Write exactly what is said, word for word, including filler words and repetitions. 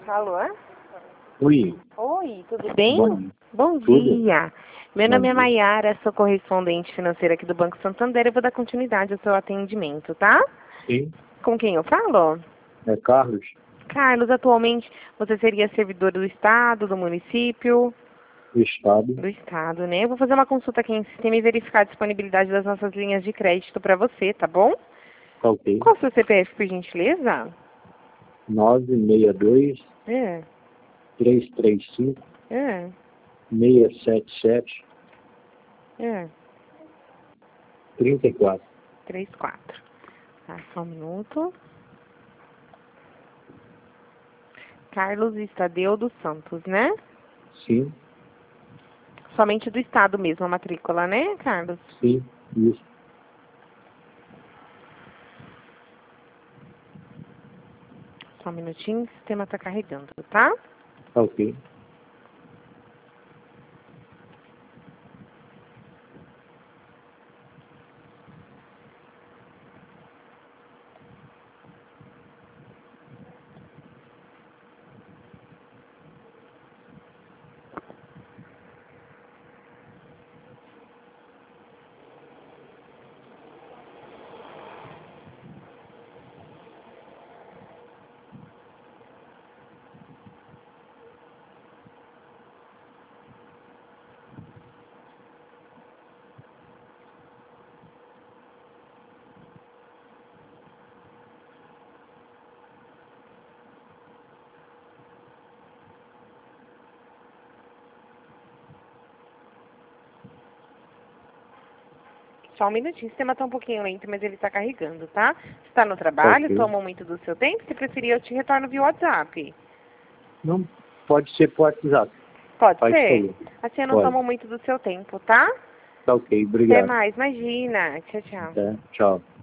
Alô? Oi. Oi, tudo bem? Bom, Bom tudo? dia. Meu Bom nome é dia. Maiara, sou correspondente financeira aqui do Banco Santander. Eu vou dar continuidade ao seu atendimento, tá? Sim, Com quem eu falo? é Carlos, Carlos, atualmente você seria servidor do Estado, do município? do Estado. Do Estado, né? Eu vou fazer uma consulta aqui em sistema e verificar a disponibilidade das nossas linhas de crédito para você, tá bom? Tá ok. Qual é o seu C P F, por gentileza? nove seis dois, É, três três cinco, é, seis sete sete, é. três quatro. três, quatro. Tá, só um minuto. Carlos Estadeu dos Santos, né? Sim, Somente do Estado mesmo, a matrícula, né, Carlos? sim, isso. Só um minutinho, o sistema tá carregando, tá? Tá ok. Só um minutinho, o sistema tá um pouquinho lento, mas ele tá carregando, tá? Você tá no Tá trabalho, ok. toma muito do seu tempo? Se preferir, eu te retorno via WhatsApp. Não, pode ser por WhatsApp. Pode Faz ser? favor. Assim eu não Pode. tomo muito do seu tempo, tá? Tá ok, Até obrigado. mais, imagina. Tchau, tchau. Tá, tchau.